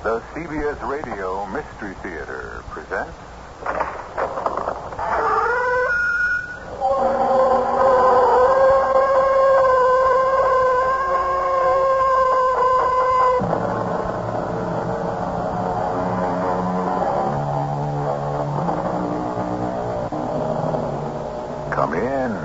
The CBS Radio Mystery Theater presents... Come in.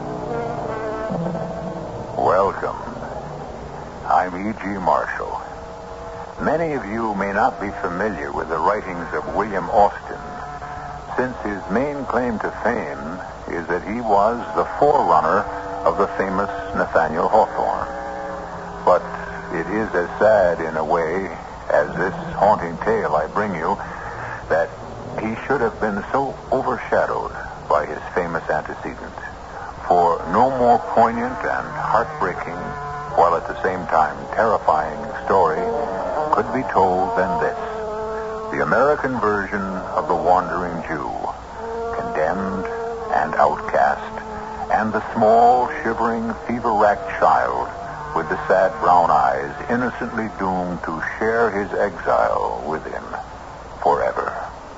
Welcome. I'm E.G. Marshall. Many of you may not be familiar with the writings of William Austin, since his main claim to fame is that he was the forerunner of the famous Nathaniel Hawthorne. But it is as sad in a way as this haunting tale I bring you that he should have been so overshadowed by his famous antecedent. For no more poignant and heartbreaking, while at the same time terrifying story could be told than this. The American version of the Wandering Jew, condemned and outcast, and the small, shivering, fever-racked child with the sad brown eyes innocently doomed to share his exile with him forever.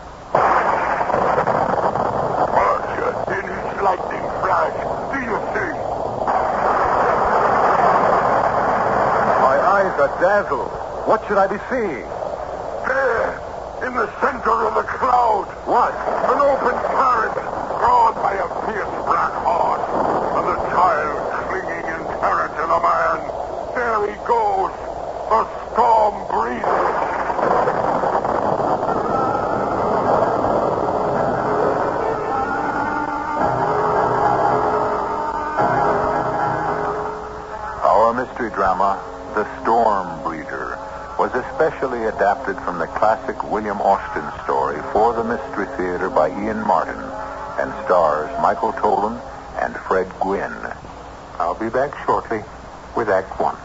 Lightning flash. Do you see? My eyes are dazzled. What should I be seeing? There, in the center of the cloud. What? An open carriage, drawn by a fierce black horse, and the child clinging in terror to the man. There he goes, the storm breather. Mystery drama, The Storm Breeder, was especially adapted from the classic William Austin story for the Mystery Theater by Ian Martin and stars Michael Tolan and Fred Gwynne. I'll be back shortly with Act One.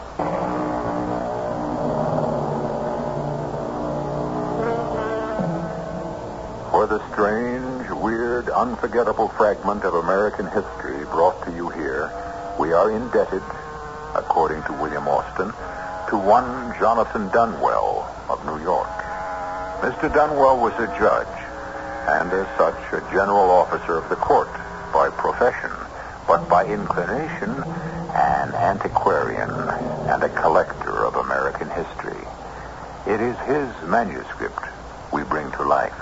For the strange, weird, unforgettable fragment of American history brought to you here, we are indebted, according to William Austin, to one Jonathan Dunwell of New York. Mr. Dunwell was a judge, and as such, a general officer of the court by profession, but by inclination, an antiquarian and a collector of American history. It is his manuscript we bring to life.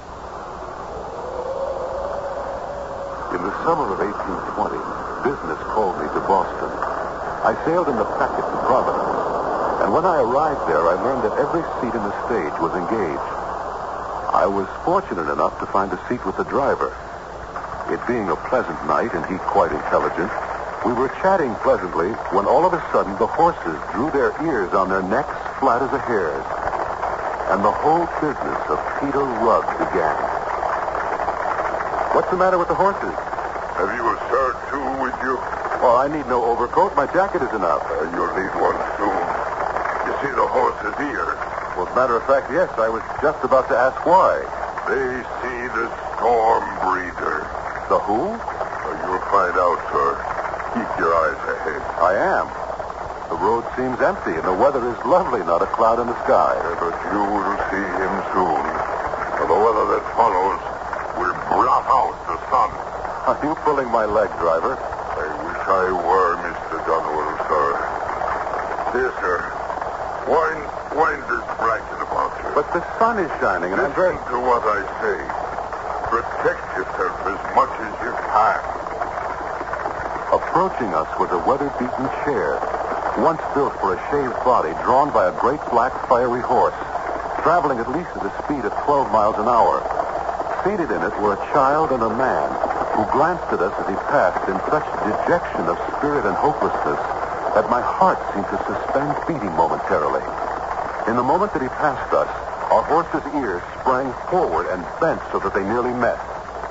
In the summer of 1820, business called me to Boston. I sailed in the packet to Providence, and when I arrived there, I learned that every seat in the stage was engaged. I was fortunate enough to find a seat with the driver. It being a pleasant night and he quite intelligent, we were chatting pleasantly when all of a sudden the horses drew their ears on their necks flat as a hare's, and the whole business of Peter Rugg began. What's the matter with the horses? Have you a shirt, too, with you? Oh, I need no overcoat. My jacket is enough. You'll need one soon. You see the horse's ears? Well, as a matter of fact, yes. I was just about to ask why. They see the storm breather. The who? You'll find out, sir. Keep your eyes ahead. I am. The road seems empty, and the weather is lovely, not a cloud in the sky. But you will see him soon. For the weather that follows will blot out the sun. Are you pulling my leg, driver? I were, Mr. Dunwell, sir. Dear sir, wind this blanket about you. But the sun is shining, and Listen to what I say. Protect yourself as much as you can. Approaching us was a weather-beaten chair, once built for a shaved body, drawn by a great black fiery horse, traveling at least at a speed of 12 miles an hour. Seated in it were a child and a man, who glanced at us as he passed in such dejection of spirit and hopelessness that my heart seemed to suspend beating momentarily. In the moment that he passed us, our horses' ears sprang forward and bent so that they nearly met.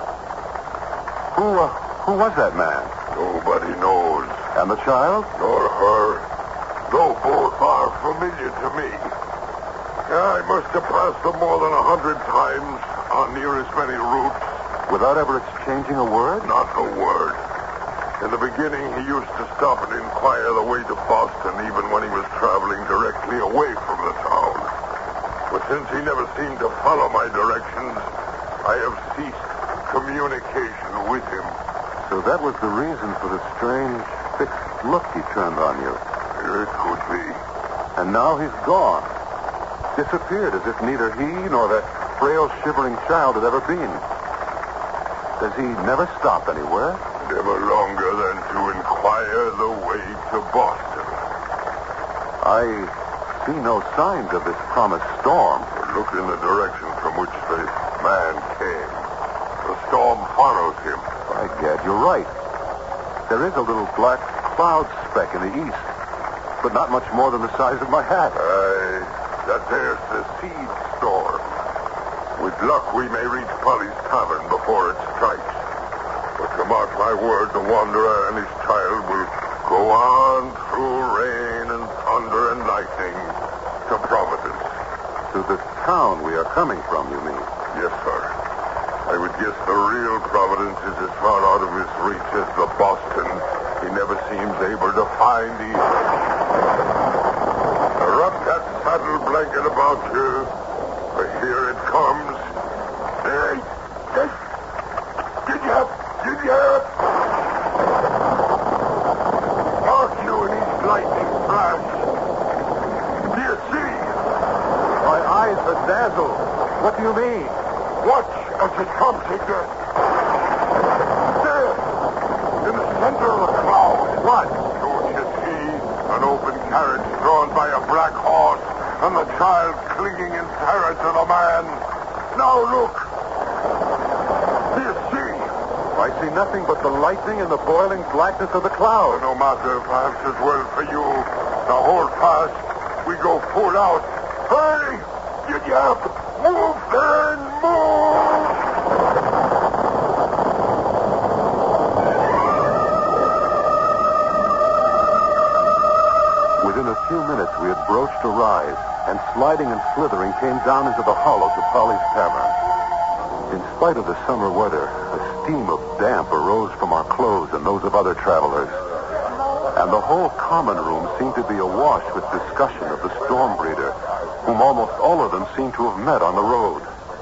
Who was that man? Nobody knows. And the child? Nor her. Though both are familiar to me. I must have passed them more than 100 times on near as many routes. Without ever exchanging a word? Not a word. In the beginning, he used to stop and inquire the way to Boston, even when he was traveling directly away from the town. But Since he never seemed to follow my directions, I have ceased communication with him. So that was the reason for the strange, fixed look he turned on you. It could be. And now he's gone. Disappeared as if neither he nor that frail, shivering child had ever been. Does he never stop anywhere? Never longer than to inquire the way to Boston. I see no signs of this promised storm. Look in the direction from which the man came. The storm follows him. By gad, you're right. There is a little black cloud speck in the east, but not much more than the size of my hat. That there's the seed store. With luck, we may reach Polly's Tavern before it strikes. But to mark my word, the wanderer and his child will go on through rain and thunder and lightning to Providence. To the town we are coming from, you mean? Yes, sir. I would guess the real Providence is as far out of his reach as the Boston he never seems able to find either. Wrap that saddle blanket about you, for here it comes. Hey! Did you? Mark you in his lightning flash. Do you see? My eyes are dazzled. What do you mean? Watch as it comes again. There, in the center of the cloud. What? Don't you see? An open carriage drawn by a black horse, and the child clinging in terror to the man. Now look. Do you see? I see nothing but the lightning and the boiling blackness of the cloud. No matter, perhaps as well for you. Now hold fast. We go full out. Hurry! Get up! Move then! Move! Within a few minutes, we had broached a rise, and sliding and slithering came down into the hollow to Polly's Tavern. In spite of the summer weather, a steam of damp arose from our clothes and those of other travelers. And the whole common room seemed to be awash with discussion of the storm breeder, whom almost all of them seemed to have met on the road.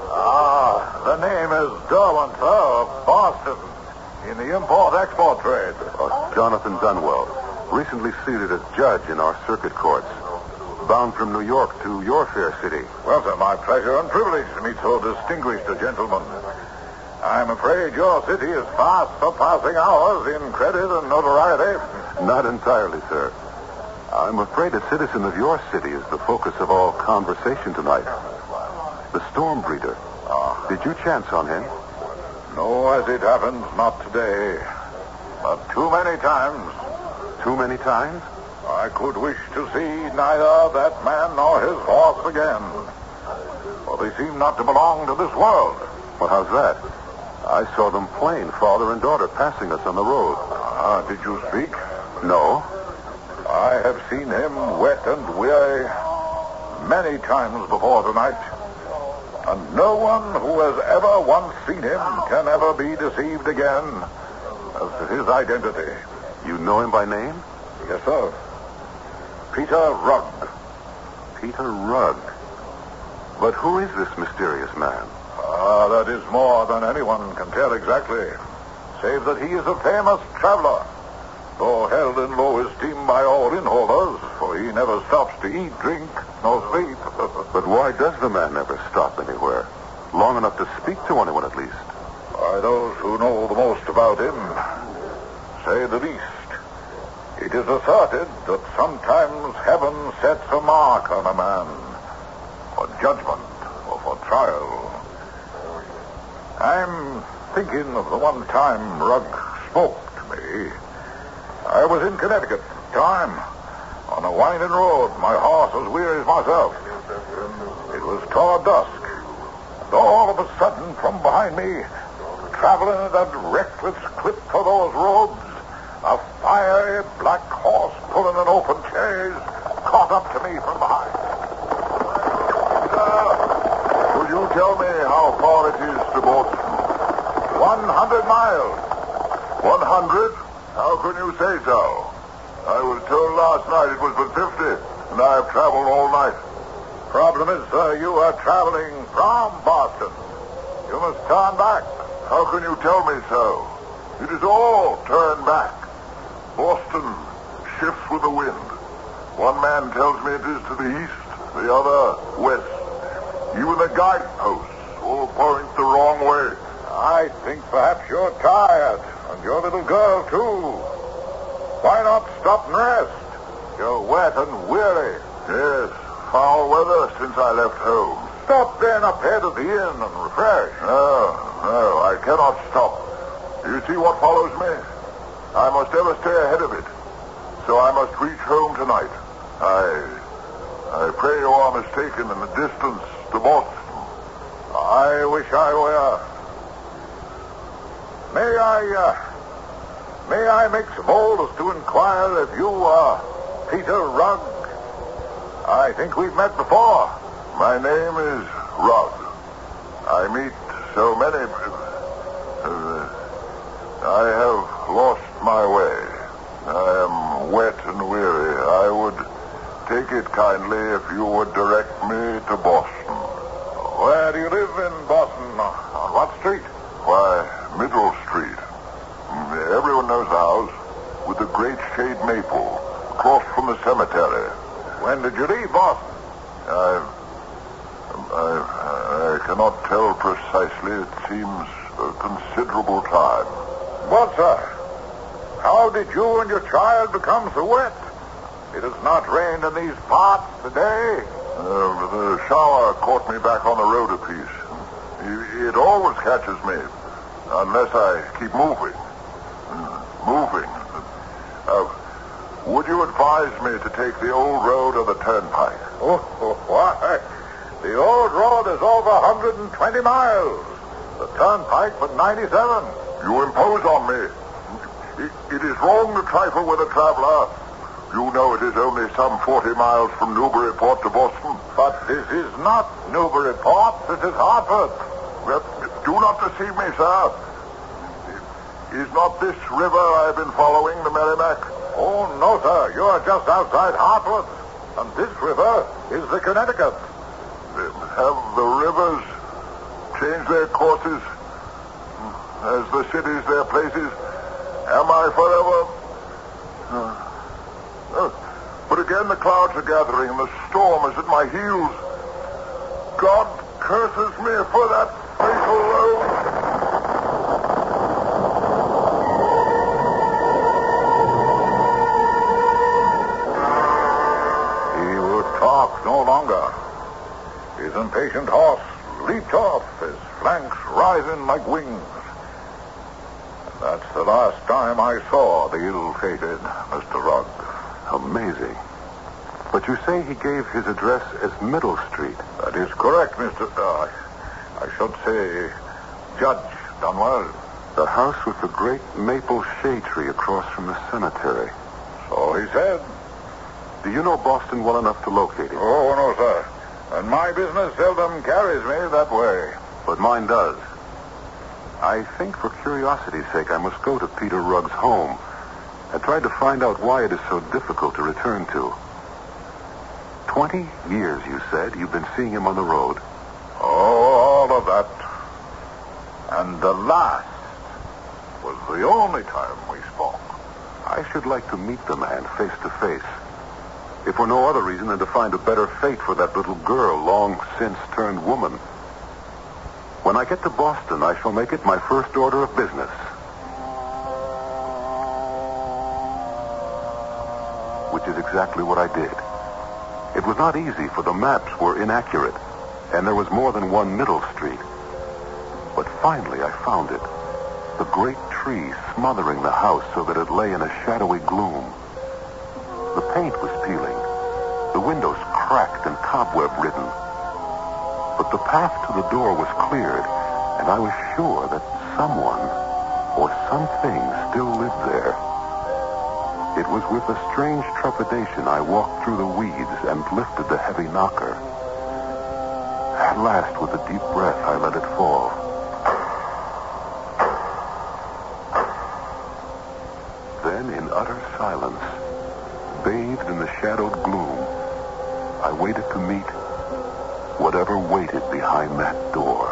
The name is Darwin, sir, of Boston, in the import-export trade. Jonathan Dunwell, recently seated as judge in our circuit courts, bound from New York to your fair city. Well, sir, my pleasure and privilege to meet so distinguished a gentleman. I'm afraid your city is fast surpassing ours in credit and notoriety. Not entirely, sir. I'm afraid a citizen of your city is the focus of all conversation tonight. The storm breeder. Did you chance on him? No, as it happens, not today. But too many times. Too many times? I could wish to see neither that man nor his horse again. For they seem not to belong to this world. Well, how's that? I saw them plain, father and daughter, passing us on the road. Did you speak? No. I have seen him wet and weary many times before tonight. And no one who has ever once seen him can ever be deceived again as to his identity. You know him by name? Yes, sir. Peter Rugg. Peter Rugg. But who is this mysterious man? That is more than anyone can tell exactly, save that he is a famous traveler, though held in low esteem by all innholders, for he never stops to eat, drink, nor sleep. But why does the man never stop anywhere? Long enough to speak to anyone, at least. Why, those who know the most about him say the least. It is asserted that sometimes heaven sets a mark on a man for judgment or for trial. I'm thinking of the one time Rugg spoke to me. I was in Connecticut at the time, on a winding road, my horse as weary as myself. It was toward dusk, and all of a sudden, from behind me, traveling at that reckless clip for those roads, a fiery black horse pulling an open chaise caught up to me from behind. Could you tell me how far it is to Boston? 100 miles. 100? How can you say so? I was told last night it was but 50, and I have traveled all night. problem is, sir, you are traveling from Boston. You must turn back. How can you tell me so? It is all turn back. Boston shifts with the wind. One man tells me it is to the east, the other west. Even the guideposts all point the wrong way. I think perhaps you're tired, and your little girl, too. Why not stop and rest? You're wet and weary. Yes, foul weather since I left home. Stop then up ahead of the inn and refresh. No, I cannot stop. Do you see what follows me? I must ever stay ahead of it. So I must reach home tonight. I pray you are mistaken in the distance to Boston. I wish I were. May I make so bold as to inquire if you are Peter Rugg? I think we've met before. My name is Rugg. I meet so many. I have lost my way. I am wet and weary. I would take it kindly if you would direct me to Boston. Where do you live in Boston? On what street? Why, Middle Street. Everyone knows the house with the great shade maple across from the cemetery. When did you leave Boston? I cannot tell precisely. It seems a considerable time. What, sir? How did you and your child become so wet? It has not rained in these parts today. The shower caught me back on the road a piece. It always catches me, unless I keep moving. Would you advise me to take the old road or the turnpike? Oh, why? The old road is over 120 miles. The turnpike but 97. You impose on me. It is wrong to trifle with a traveler. You know it is only some 40 miles from Newburyport to Boston. But this is not Newburyport. This is Hartford. Do not deceive me, sir. Is not this river I've been following the Merrimack? Oh, no, sir. You are just outside Hartford. And this river is the Connecticut. Have the rivers changed their courses as the cities their places? Am I forever? But again the clouds are gathering and the storm is at my heels. God curses me for that fatal road. No longer. His impatient horse leaped off, his flanks rising like wings. And that's the last time I saw the ill-fated Mr. Rugg. Amazing. But you say he gave his address as Middle Street. That is correct, Mr. I should say Judge Dunwell. The house with the great maple shade tree across from the cemetery. So he said. Do you know Boston well enough to locate him? Oh, no, sir. And my business seldom carries me that way. But mine does. I think for curiosity's sake I must go to Peter Rugg's home and try to find out why it is so difficult to return to. 20 years, you said, you've been seeing him on the road. Oh, all of that. And the last was the only time we spoke. I should like to meet the man face to face. If for no other reason than to find a better fate for that little girl long since turned woman. When I get to Boston, I shall make it my first order of business. Which is exactly what I did. It was not easy, for the maps were inaccurate, and there was more than one Middle Street. But finally I found it. The great tree smothering the house so that it lay in a shadowy gloom. The paint was peeling. The windows cracked and cobweb-ridden. But the path to the door was cleared, and I was sure that someone or something still lived there. It was with a strange trepidation I walked through the weeds and lifted the heavy knocker. At last, with a deep breath, I let it fall. Then, in utter silence, bathed in the shadowed gloom, I waited to meet whatever waited behind that door.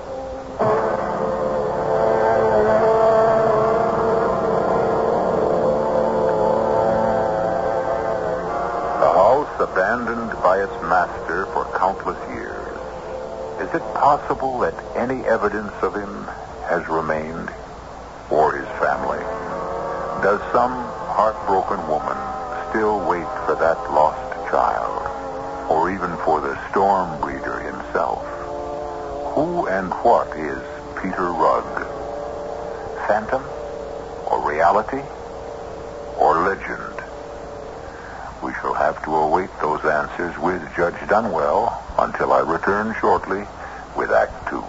The house abandoned by its master for countless years. Is it possible that any evidence of him has remained, or his family? Does some heartbroken woman still wait for that lost child, or even for the storm breeder himself? Who and what is Peter Rugg? Phantom, or reality, or legend? We shall have to await those answers with Judge Dunwell until I return shortly with Act Two.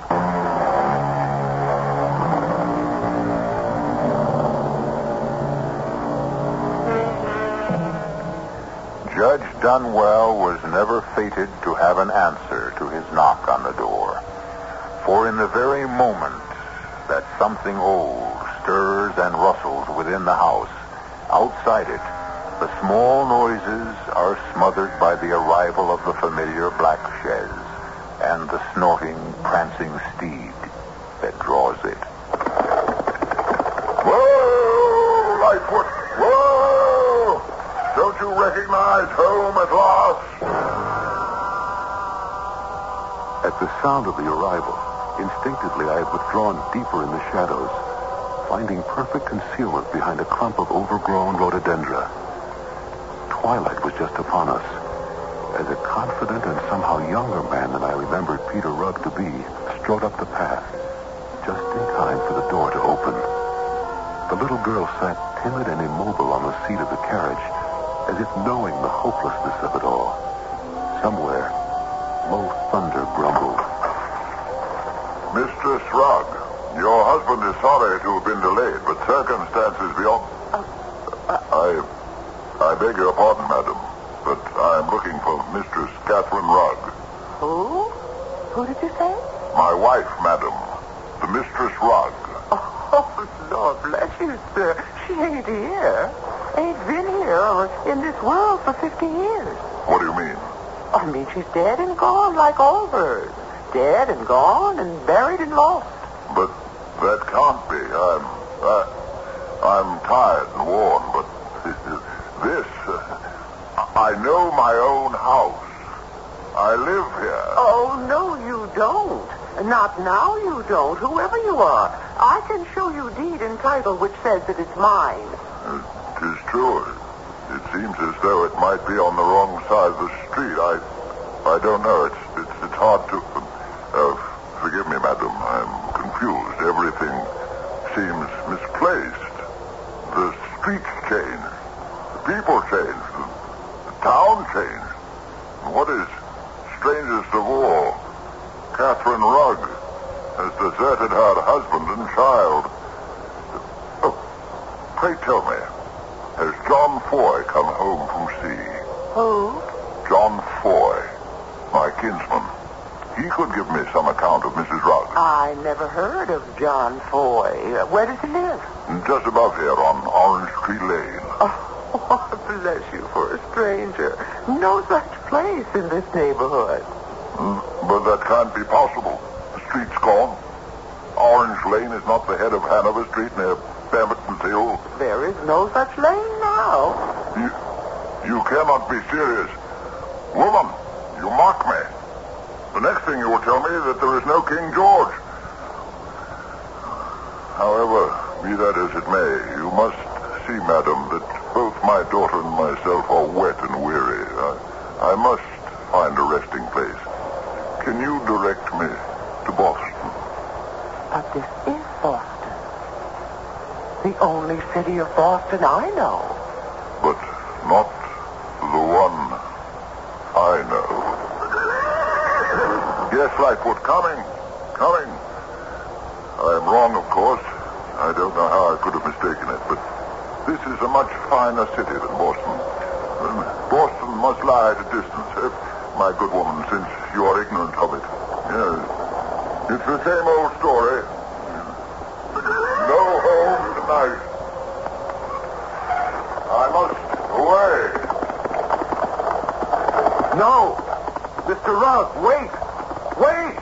Judge Dunwell was never fated to have an answer to his knock on the door. For in the very moment that something old stirs and rustles within the house, outside it, the small noises are smothered by the arrival of the familiar black chaise and the snorting, prancing steed that draws it. Whoa, Lightfoot! Whoa! Don't you recognize home at last? At the sound of the arrival, instinctively I had withdrawn deeper in the shadows, finding perfect concealment behind a clump of overgrown rhododendra. Twilight was just upon us, as a confident and somehow younger man than I remembered Peter Rugg to be strode up the path, just in time for the door to open. The little girl sat timid and immobile on the seat of the carriage, as if knowing the hopelessness of it all. Somewhere, low thunder grumbled. Mistress Rugg, your husband is sorry to have been delayed, but circumstances beyond... I beg your pardon, madam, but I am looking for Mistress Catherine Rugg. Who? Who did you say? My wife, madam, the Mistress Rugg. Oh, Lord bless you, sir. She ain't here. Ain't been here or in this world for 50 years. What do you mean? I mean, she's dead and gone like all birds. Dead and gone and buried and lost. But that can't be. I'm tired and worn, but this... I know my own house. I live here. Oh, no, you don't. Not now you don't, whoever you are. I can show you deed and title which says that it's mine. It is true. It seems as though it might be on the wrong side of the street. I don't know. It's hard to... forgive me, madam. I'm confused. Everything seems misplaced. The streets changed. The people changed. The town changed. And what is strangest of all, Catherine Rugg has deserted her husband and child. Oh, pray tell me, has John Foy come home from sea? Who? John Foy, my kinsman. He could give me some account of Mrs. Rugg. I never heard of John Foy. Where does he live? Just above here on Orange Tree Lane. Oh, bless you for a stranger. No such place in this neighborhood. But that can't be possible. The street's gone. Orange Lane is not the head of Hanover Street near Pemberton's Hill. There is no such lane now. You cannot be serious. Woman, you mock me. The next thing you will tell me is that there is no King George. However, be that as it may, you must see, madam, that both my daughter and myself are wet and weary. I must find a resting place. Can you direct me to Boston? But this is Boston. The only city of Boston I know. But not the one I know. Yes, Lightfoot, coming. I am wrong, of course. I don't know how I could have mistaken it, but this is a much finer city than Boston. Boston must lie at a distance, my good woman, since you are ignorant of it. Yes. It's the same old story. No home tonight. I must away. No! Mr. Rugg, wait! Wait!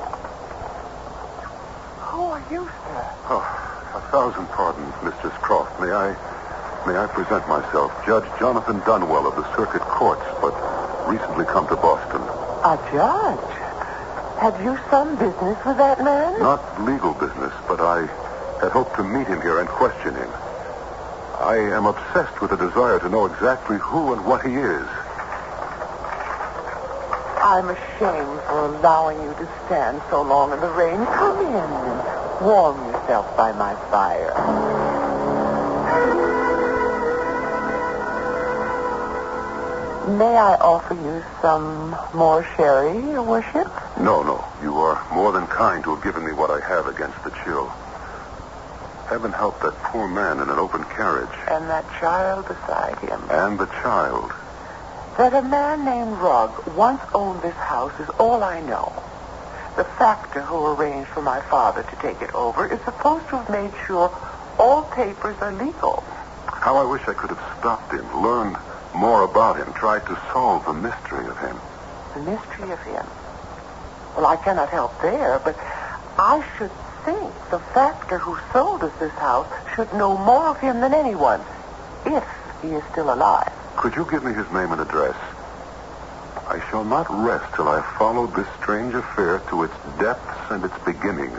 Who are you, sir? Oh, 1,000 pardons, Mistress Croft. May I present myself? Judge Jonathan Dunwell of the Circuit Courts, but recently come to Boston. A judge? Have you some business with that man? Not legal business, but I had hoped to meet him here and question him. I am obsessed with a desire to know exactly who and what he is. I'm ashamed for allowing you to stand so long in the rain. Come in and warm yourself by my fire. May I offer you some more sherry, Your Worship? No. You are more than kind to have given me what I have against the chill. Heaven help that poor man in an open carriage. And that child beside him. And the child. That a man named Rugg once owned this house is all I know. The factor who arranged for my father to take it over is supposed to have made sure all papers are legal. How I wish I could have stopped him, learned more about him, tried to solve the mystery of him. The mystery of him? Well, I cannot help there, but I should think the factor who sold us this house should know more of him than anyone, if he is still alive. Could you give me his name and address? I shall not rest till I have followed this strange affair to its depths and its beginnings.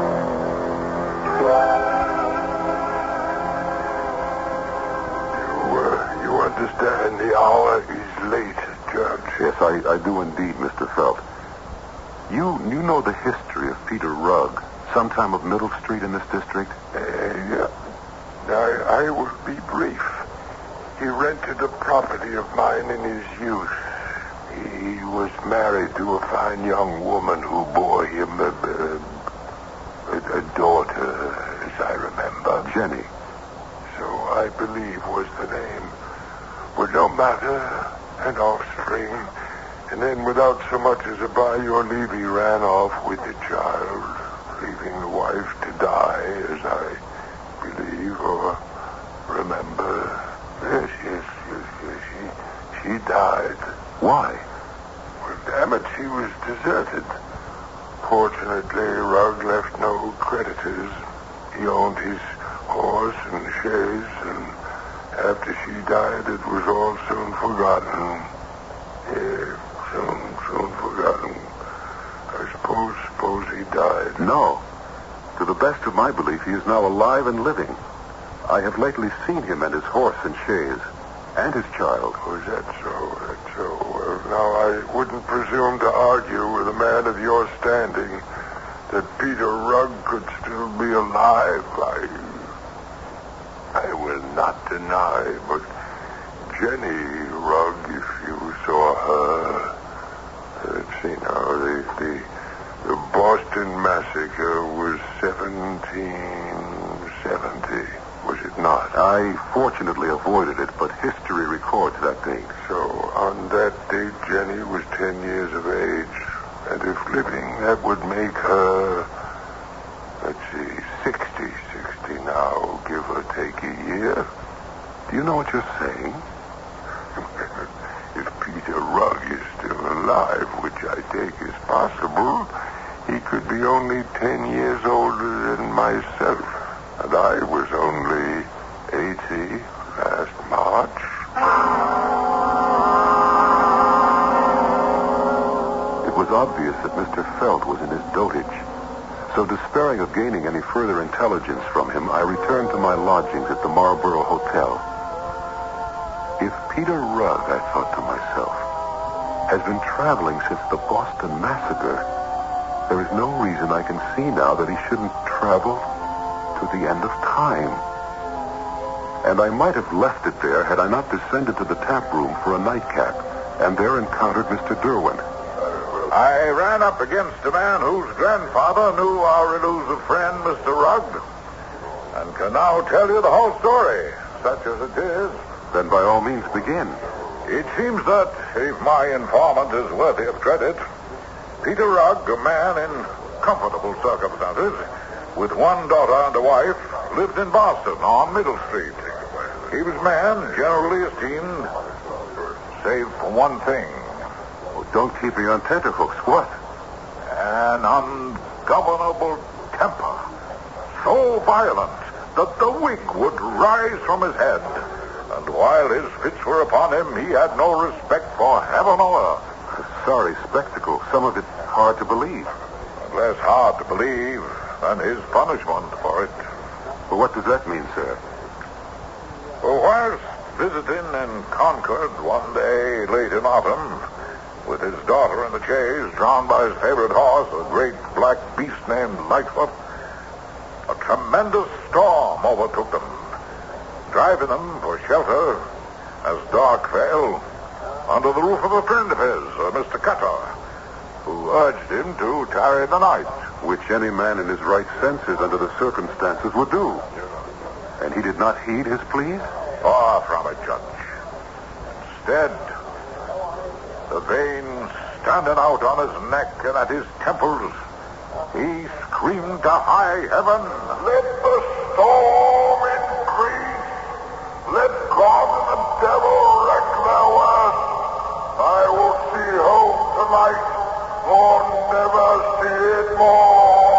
You understand the hour is late, Judge. Yes, I do indeed, Mr. Felt. You know the history of Peter Rugg, sometime of Middle Street in this district? Yeah. I will be brief. He rented a property of mine in his youth. He was married to a fine young woman who bore him a daughter, as I remember. Jenny. So I believe was the name. But no matter, an offspring. And then without so much as a by your leave, he ran off with the child, leaving the wife to die, as I believe or remember. Yes. She died. Why? Well, damn it, she was deserted. Fortunately, Rugg left no creditors. He owned his horse and chaise, and after she died, it was all soon forgotten. Yeah, soon forgotten. I suppose he died. No. To the best of my belief, he is now alive and living. I have lately seen him and his horse and chaise, and his child. Oh, is that so? That's so. Well, now, I wouldn't presume to argue with a man of your standing that Peter Rugg could still be alive. I will not deny, but Jenny Rugg, if you saw her, let's see now, the Boston Massacre was 1770, was it not? I fortunately avoided it, but history records that date. So on that date, Jenny was 10 years of age, and if living, that would make her, let's see, 60 now, give or take a year. Do you know what you're saying? If Peter Rugg is still alive, which I take as possible, he could be only 10 years older than myself. And I was only 80 last March. It was obvious that Mr. Felt was in his dotage. So despairing of gaining any further intelligence from him, I returned to my lodgings at the Marlborough Hotel. If Peter Rugg, I thought to myself, has been traveling since the Boston Massacre, there is no reason I can see now that he shouldn't travel to the end of time. And I might have left it there had I not descended to the tap room for a nightcap, and there encountered Mr. Derwent. I ran up against a man whose grandfather knew our elusive friend, Mr. Rugg, and can now tell you the whole story, such as it is. Then by all means begin. It seems that, if my informant is worthy of credit, Peter Rugg, a man in comfortable circumstances, with one daughter and a wife, lived in Boston on Middle Street. He was a man generally esteemed, save for one thing. Oh, don't keep me on tenterhooks. What? An ungovernable temper, so violent that the wig would rise from his head. And while his fits were upon him, he had no respect for heaven or earth. A sorry spectacle. Some of it hard to believe. Less hard to believe than his punishment for it. Well, what does that mean, sir? Well, whilst visiting in Concord one day late in autumn, with his daughter in the chaise, drawn by his favorite horse, a great black beast named Lightfoot, a tremendous storm overtook them, driving them for shelter as dark fell under the roof of a friend of his, Mr. Cutter, who urged him to tarry the night. Which any man in his right senses under the circumstances would do. And he did not heed his pleas? Far from it, Judge. Instead, the veins standing out on his neck and at his temples, he screamed to high heaven, Let the storm increase. Let God and the devil wreak their worst. I will see home tonight, or never see it more.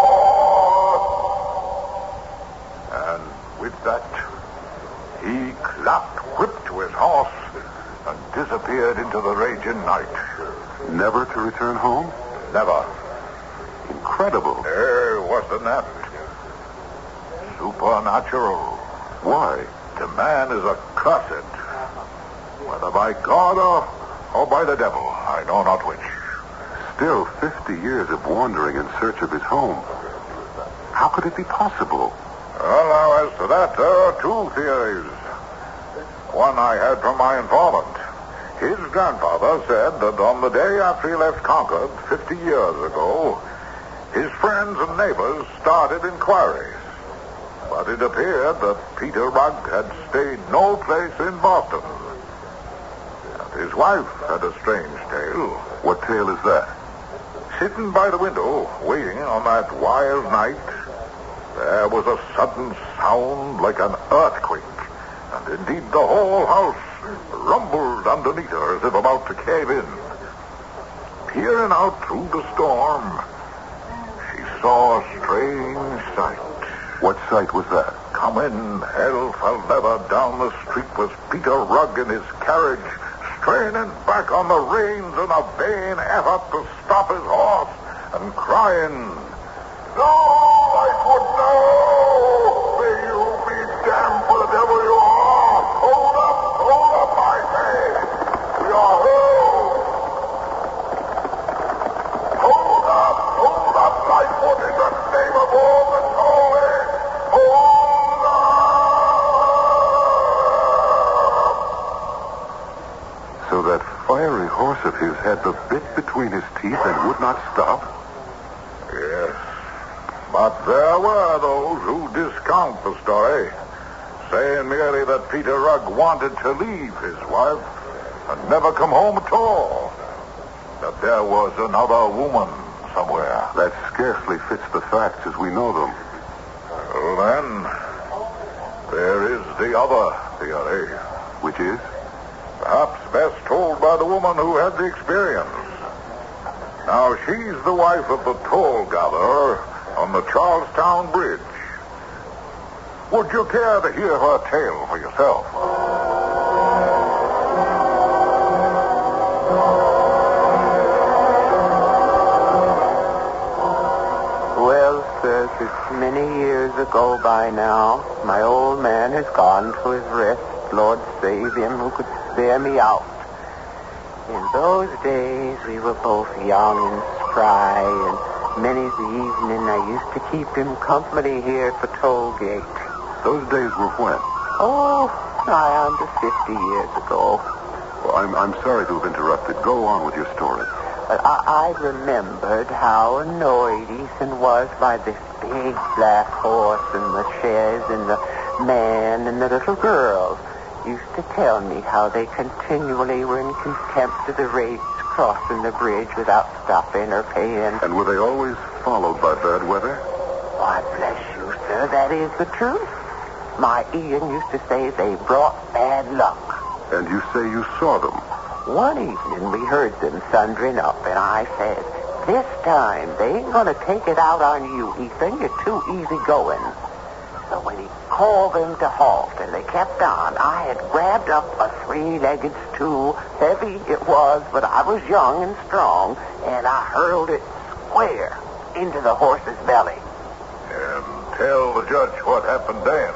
and with that, he clapped whip to his horse and disappeared into the raging night. Never to return home? Never. Incredible. Wasn't that supernatural? Why? The man is accursed, whether by God or by the devil. I know not which. Still 50 years of wandering in search of his home. How could it be possible? Well, now, as to that, there are two theories. One I had from my informant. His grandfather said that on the day after he left Concord 50 years ago, his friends and neighbors started inquiries. But it appeared that Peter Rugg had stayed no place in Boston. And his wife had a strange tale. What tale is that? Sitting by the window, waiting on that wild night, there was a sudden sound like an earthquake. And indeed the whole house rumbled underneath her as if about to cave in. Peering out through the storm, she saw a strange sight. What sight was that? Coming hell for leather down the street was Peter Rugg in his carriage, straining back on the reins in a vain effort to stop his horse, and crying, No, Lightfoot, no! May you be damned for the devil you are! Hold up, I say! We are home! Hold up, Lightfoot, in the name of all that's holy! Hold up! So that fiery horse of his had the bit between his teeth and would not stop? Yes, but there were those who discount the story, saying merely that Peter Rugg wanted to leave his wife and never come home at all. That there was another woman somewhere. That scarcely fits the facts as we know them. Well, then, there is the other theory. Which is? Perhaps best told by the woman who had the experience. Now, she's the wife of the toll gatherer on the Charlestown Bridge. Would you care to hear her tale for yourself? Well, sirs, it's many years ago by now. My old man has gone to his rest. Lord save him who could spare me out. In those days, we were both young and spry, and many's the evening I used to keep him company here at the toll gate. Those days were when? Oh, nigh under 50 years ago. Well, I'm sorry to have interrupted. Go on with your story. But I remembered how annoyed Ethan was by this big black horse and the chaise and the man and the little girl. Used to tell me how they continually were in contempt of the rates crossing the bridge without stopping or paying. And were they always followed by bad weather? Why, bless you, sir, that is the truth. My Ian used to say they brought bad luck. And you say you saw them? One evening we heard them thundering up, and I said, this time, they ain't gonna take it out on you, Ethan. You're too easygoing. So when he called them to halt and they kept on, I had grabbed up a three-legged stool. Heavy it was, but I was young and strong, and I hurled it square into the horse's belly. And tell the judge what happened then.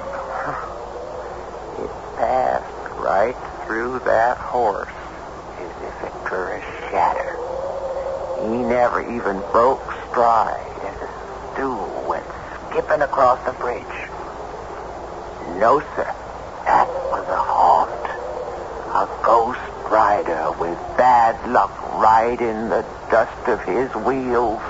It passed right through that horse as if it were a shatter. He never even broke stride as the stool went skipping across the bridge. No, sir. That was a haunt. A ghost rider with bad luck right in the dust of his wheels.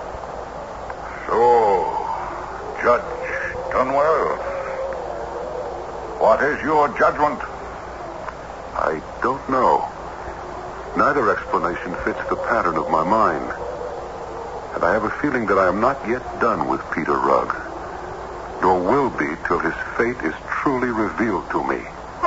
So, Judge Dunwell, what is your judgment? I don't know. Neither explanation fits the pattern of my mind. And I have a feeling that I am not yet done with Peter Rugg, nor will be till his fate is truly revealed to me.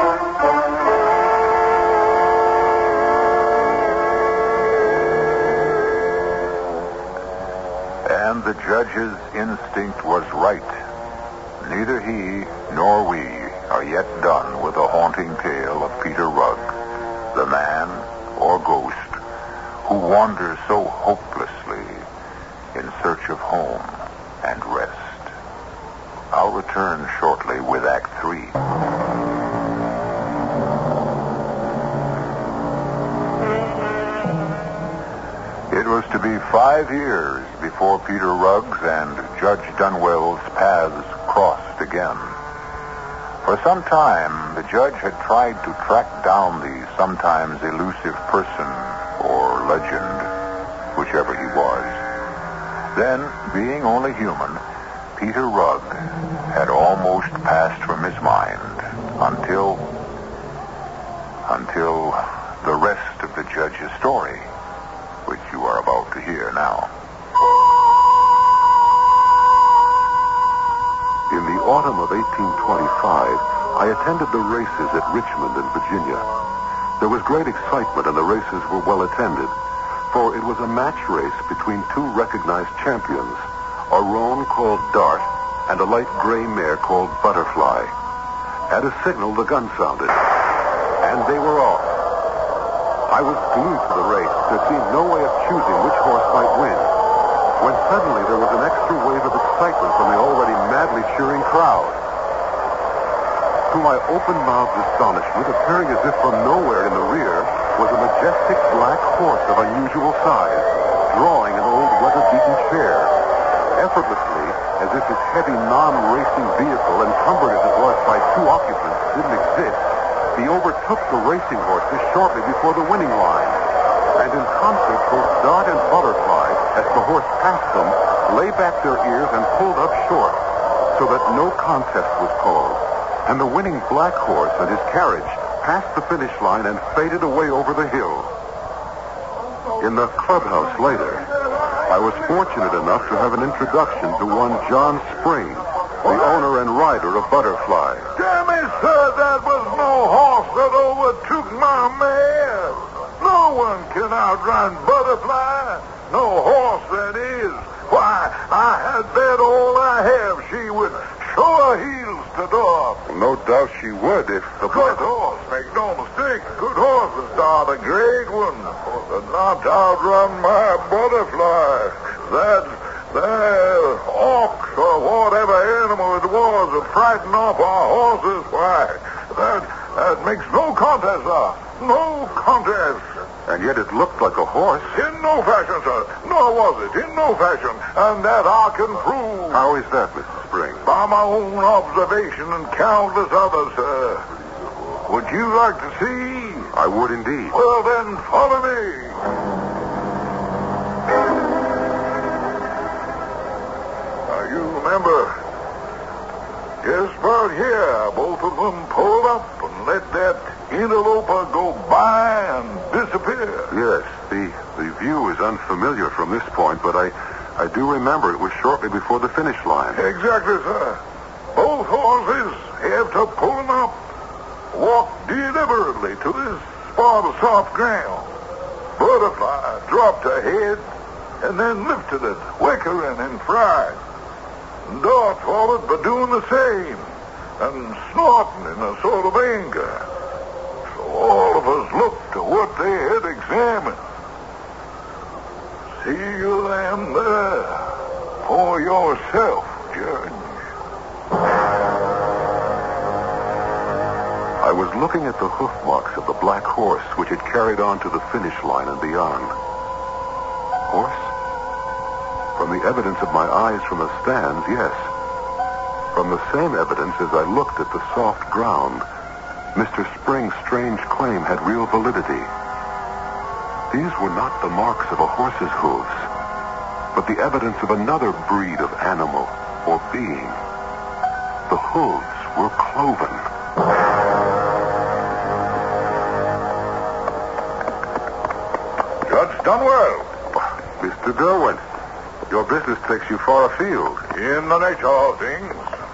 And the judge's instinct was right. Neither he nor we are yet done with the haunting tale of Peter Rugg, the man or ghost who wanders so hopelessly in search of home and rest. I'll return shortly with Act 3. It was to be 5 years before Peter Rugg's and Judge Dunwell's paths crossed again. For some time, the judge had tried to track down the sometimes elusive person or legend, whichever he was. Then, being only human, Peter Rugg had almost passed from his mind until the rest of the judge's story, which you are about to hear now. In the autumn of 1825, I attended the races at Richmond in Virginia. There was great excitement and the races were well attended, for it was a match race between two recognized champions, a roan called Dart and a light gray mare called Butterfly. At a signal, the gun sounded, and they were off. I was glued to the race. There seemed no way of choosing which horse might win, when suddenly there was an extra wave of excitement from the already madly cheering crowd. To my open-mouthed astonishment, appearing as if from nowhere in the rear, was a majestic black horse of unusual size, drawing an old weather-beaten chair. Effortlessly, as if his heavy non-racing vehicle, encumbered as it was by two occupants, didn't exist, he overtook the racing horses shortly before the winning line. And in concert, both Dart and Butterfly, as the horse passed them, lay back their ears and pulled up short, so that no contest was called. And the winning black horse and his carriage passed the finish line and faded away over the hill. In the clubhouse later, I was fortunate enough to have an introduction to one John Spring, the owner and rider of Butterfly. Damn it, sir, that was no horse that overtook my mare. No one can outrun Butterfly. No horse, that is. Why, I had bet all I have she would show her heels to Dart. No doubt she would if the... Good horse, make no mistake. Good horses, Dart, a great one. But not to outrun my Butterfly. That ox or whatever animal it was that frightened off our horses, why, that makes no contest, sir. No contest. And yet it looked like a horse. In no fashion, sir. Nor was it. In no fashion. And that I can prove. How is that, Mr. Spring? By my own observation and countless others, sir. Would you like to see? I would indeed. Well, then, follow me. Now, you remember, just about here, both of them pulled up and let that interloper go by and disappear. Yes, the view is unfamiliar from this point, but I do remember it was shortly before the finish line. Exactly, sir. Both horses have to pull them up, walk deliberately to this spot of soft ground. Butterfly dropped her head and then lifted it, wickering and fried. And Dot followed by doing the same, and snorting in a sort of anger. So all of us looked to what they had examined. See you them there for yourself, Judge. I was looking at the hoof marks of the black horse which had carried on to the finish line and beyond. Horse? From the evidence of my eyes from the stands, yes. From the same evidence as I looked at the soft ground, Mr. Spring's strange claim had real validity. These were not the marks of a horse's hooves, but the evidence of another breed of animal or being. The hooves were cloven. Judge Dunwell. Mr. Derwent, your business takes you far afield. In the nature of things.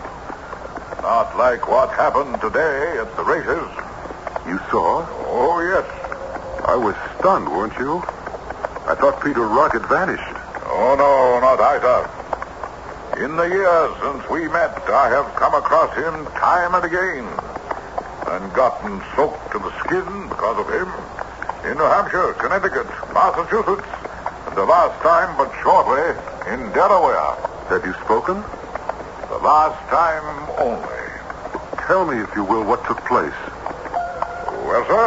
Not like what happened today at the races. You saw? Oh, yes. I was stunned, weren't you? I thought Peter Rugg had vanished. Oh, no, not either. In the years since we met, I have come across him time and again, and gotten soaked to the skin because of him. In New Hampshire, Connecticut, Massachusetts, and the last time, but shortly, in Delaware. Have you spoken? The last time only. Tell me, if you will, what took place. Well, sir,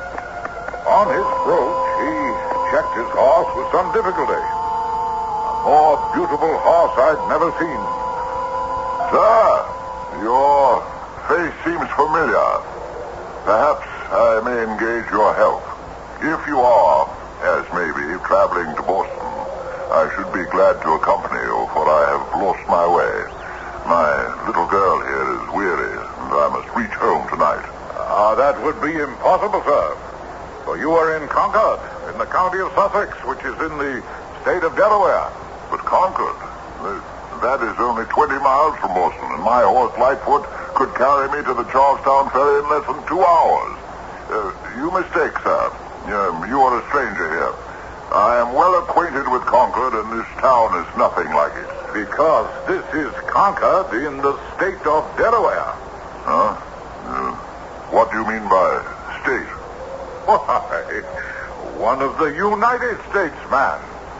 on his approach, he checked his horse with some difficulty. A more beautiful horse I'd never seen. Sir, your face seems familiar. Perhaps I may engage your help. If you are, as maybe, traveling to Boston, I should be glad to accompany you, for I have lost my way. My little girl here is weary, and I must reach home tonight. That would be impossible, sir. For you are in Concord, in the county of Sussex, which is in the state of Delaware. But Concord, that is only 20 miles from Boston, and my horse Lightfoot could carry me to the Charlestown ferry in less than 2 hours. You mistake, sir. You are a stranger here. I am well acquainted with Concord, and this town is nothing like it. Because this is Concord in the state of Delaware. Huh? What do you mean by state? Why, one of the United States, man.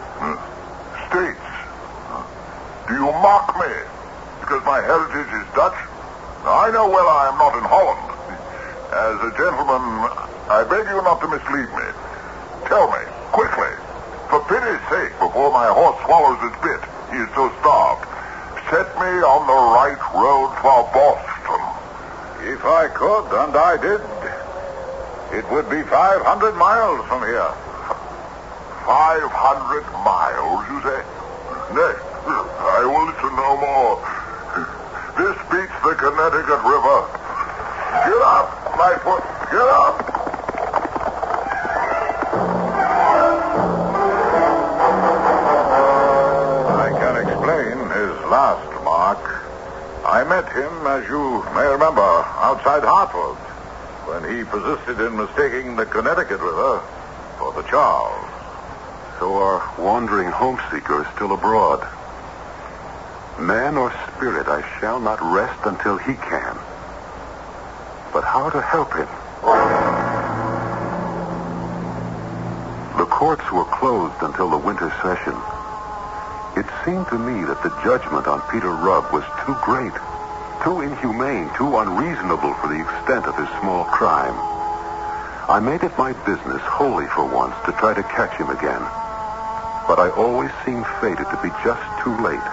States? Do you mock me? Because my heritage is Dutch? Now, I know well I am not in Holland. As a gentleman, I beg you not to mislead me. Tell me, quickly, for pity's sake, before my horse swallows its bit, he is so starved, set me on the right road for Boston. If I could, and I did, it would be 500 miles from here. 500 miles, you say? Nay, I will listen no more. This beats the Connecticut River. Get up, Lightfoot, get up! I can explain his last remark. I met him, as you may remember, outside Hartford, when he persisted in mistaking the Connecticut River for the Charles. So our wandering homeseeker is still abroad. Man or spirit, I shall not rest until he can. But how to help him? The courts were closed until the winter session. It seemed to me that the judgment on Peter Rugg was too great, too inhumane, too unreasonable for the extent of his small crime. I made it my business wholly for once to try to catch him again. But I always seemed fated to be just too late.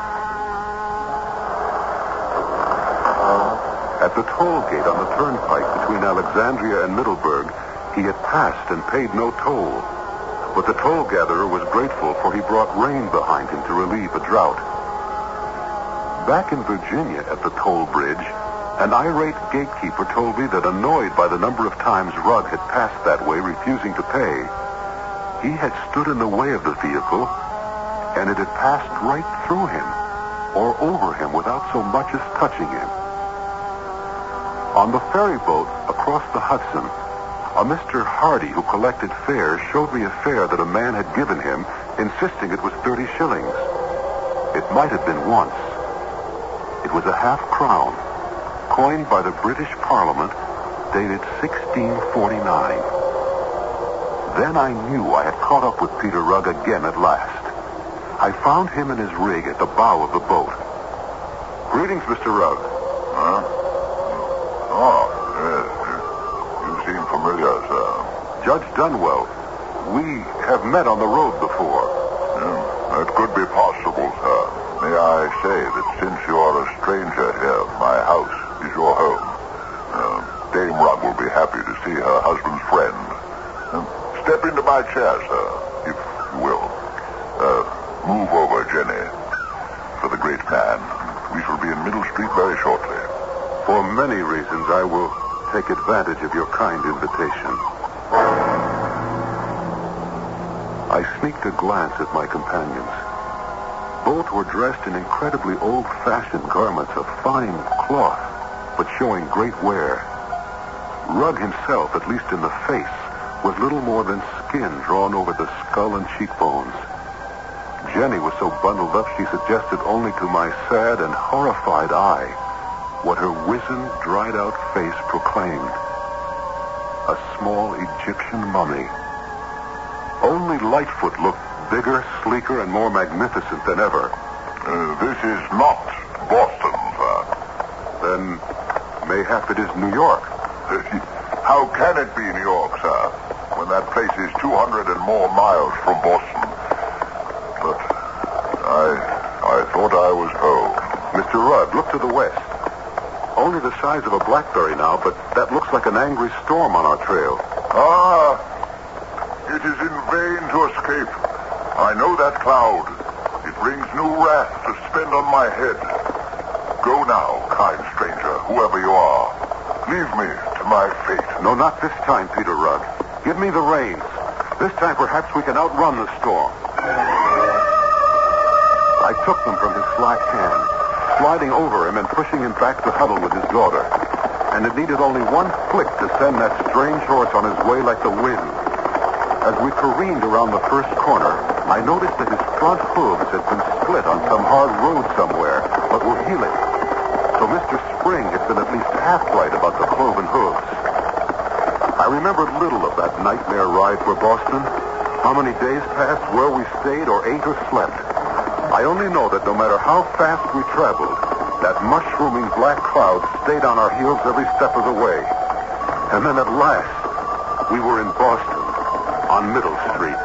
At the toll gate on the turnpike between Alexandria and Middleburg, he had passed and paid no toll. But the toll gatherer was grateful, for he brought rain behind him to relieve a drought. Back in Virginia at the toll bridge, an irate gatekeeper told me that, annoyed by the number of times Rugg had passed that way refusing to pay, he had stood in the way of the vehicle, and it had passed right through him or over him without so much as touching him. On the ferry boat across the Hudson, a Mr. Hardy who collected fares showed me a fare that a man had given him insisting it was 30 shillings. It might have been once. It was a half-crown, coined by the British Parliament, dated 1649. Then I knew I had caught up with Peter Rugg again at last. I found him in his rig at the bow of the boat. Greetings, Mr. Rugg. Huh? Oh, yes. You seem familiar, sir. Judge Dunwell. We have met on the road before. That could be possible, sir. May I say that since you are a stranger here, my house is your home. Dame Rugg will be happy to see her husband's friend. Step into my chair, sir, if you will. Move over, Jenny. For the great man. We shall be in Middle Street very shortly. For many reasons, I will take advantage of your kind invitation. I sneaked a glance at my companions. Both were dressed in incredibly old-fashioned garments of fine cloth, but showing great wear. Rugg himself, at least in the face, was little more than skin drawn over the skull and cheekbones. Jenny was so bundled up she suggested only to my sad and horrified eye what her wizened, dried-out face proclaimed. A small Egyptian mummy. Only Lightfoot looked bigger, sleeker, and more magnificent than ever. This is not Boston, sir. Then mayhap it is New York. How can it be New York, sir, when that place is 200 and more miles from Boston? But I thought I was home. Mr. Rugg, look to the west. Only the size of a blackberry now, but that looks like an angry storm on our trail. Ah, it is in vain to escape. I know that cloud. It brings new wrath to spend on my head. Go now, kind stranger, whoever you are. Leave me to my fate. No, not this time, Peter Rugg. Give me the reins. This time perhaps we can outrun the storm. I took them from his slack hand, sliding over him and pushing him back to huddle with his daughter. And it needed only one flick to send that strange horse on his way like the wind. As we careened around the first corner, I noticed that his front hooves had been split on some hard road somewhere, but were healing. So Mr. Spring had been at least half right about the cloven hooves. I remembered little of that nightmare ride for Boston, how many days passed, where we stayed or ate or slept. I only know that no matter how fast we traveled, that mushrooming black cloud stayed on our heels every step of the way. And then at last, we were in Boston, on Middle Street.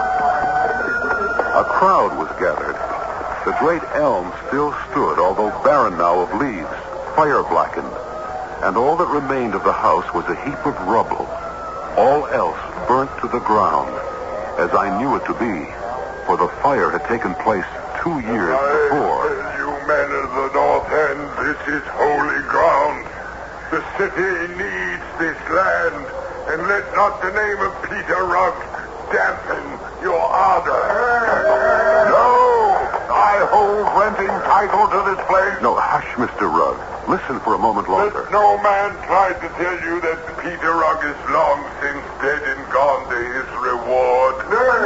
A crowd was gathered. The great elm still stood, although barren now of leaves, fire-blackened. And all that remained of the house was a heap of rubble. All else burnt to the ground, as I knew it to be, for the fire had taken place 2 years before. You men of the North End, this is holy ground. The city needs this land, and let not the name of Peter Rugg dampen your ardor. No! I hold renting title to this place. No, hush, Mr. Rugg. Listen for a moment longer. Let no man try to tell you that Peter Rugg is long since dead and gone to his reward.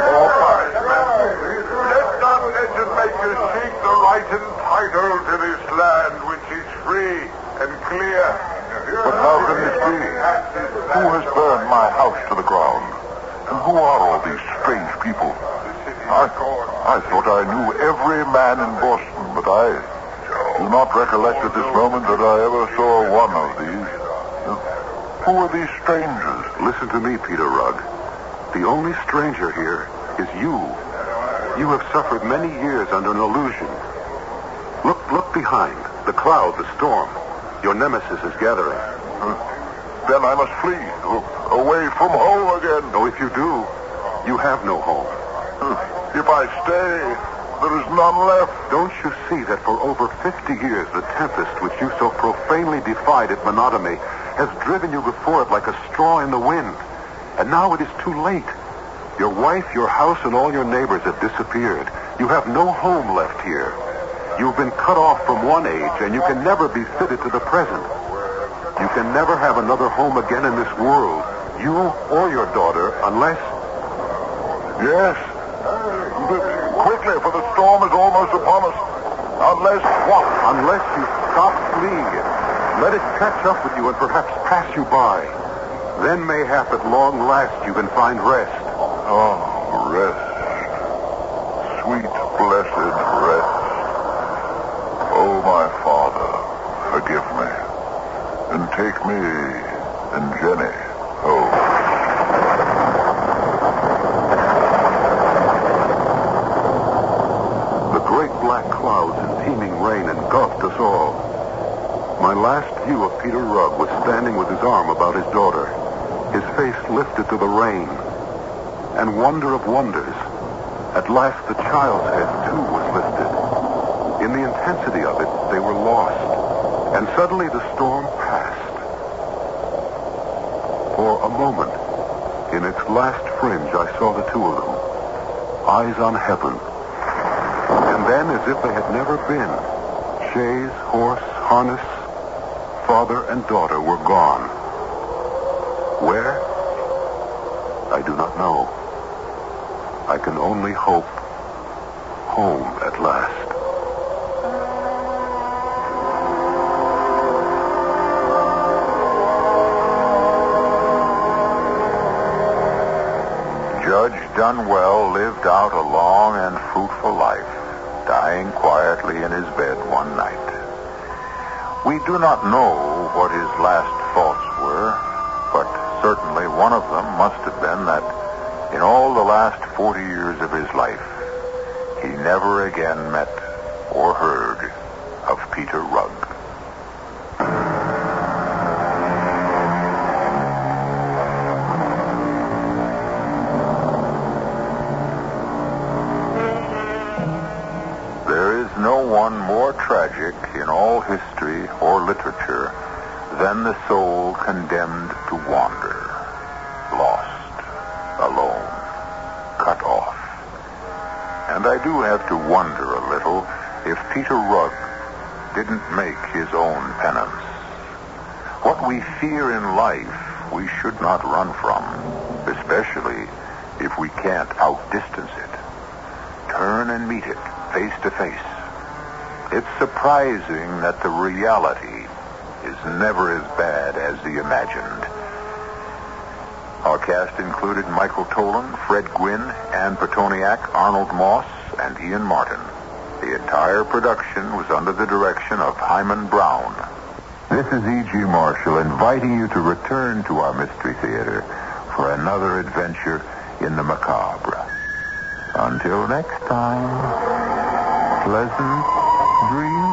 Let not legislators seek the right and title to this land which is free and clear. But how can this be? Who has burned my house to the ground? And who are all these strange people? I thought I knew every man in Boston, but I do not recollect at this moment that I ever saw one of these. Who are these strangers? Listen to me, Peter Rugg. The only stranger here is you. You have suffered many years under an illusion. Look behind. The cloud, the storm. Your nemesis is gathering. Then I must flee, away from home again. Oh, if you do, you have no home. If I stay, there is none left. Don't you see that for over 50 years, the tempest which you so profanely defied at Monotony has driven you before it like a straw in the wind? And now it is too late. Your wife, your house, and all your neighbors have disappeared. You have no home left here. You've been cut off from one age, and you can never be fitted to the present. You can never have another home again in this world, you or your daughter, unless... Yes, quickly, for the storm is almost upon us. Unless what? Unless you stop fleeing it. Let it catch up with you and perhaps pass you by. Then mayhap at long last you can find rest. Oh, rest. Sweet, blessed rest. Oh, my Father, forgive me. And take me and Jenny home. The great black clouds and teeming rain engulfed us all. My last view of Peter Rugg was standing with his arm about his daughter, his face lifted to the rain. And wonder of wonders, at last the child's head, too, was lifted. In the intensity of it, they were lost. And suddenly the storm passed. For a moment, in its last fringe, I saw the two of them, eyes on heaven. And then, as if they had never been, chaise, horse, harness, father and daughter were gone. Where? I do not know. I can only hope home at last. Judge Dunwell lived out a long and fruitful life, dying quietly in his bed one night. We do not know what his last thoughts were, but certainly one of them must have been that in all the last 40 years of his life, he never again met or heard of Peter Rugg. There is no one more tragic in all history or literature than the soul condemned to wander, lost, alone, cut off. And I do have to wonder a little if Peter Rugg didn't make his own penance. What we fear in life, we should not run from, especially if we can't outdistance it. Turn and meet it face to face. It's surprising that the reality is never as bad as the imagined. Our cast included Michael Tolan, Fred Gwynn, Ann Petoniak, Arnold Moss, and Ian Martin. The entire production was under the direction of Hyman Brown. This is E.G. Marshall inviting you to return to our Mystery Theater for another adventure in the macabre. Until next time, pleasant dreams.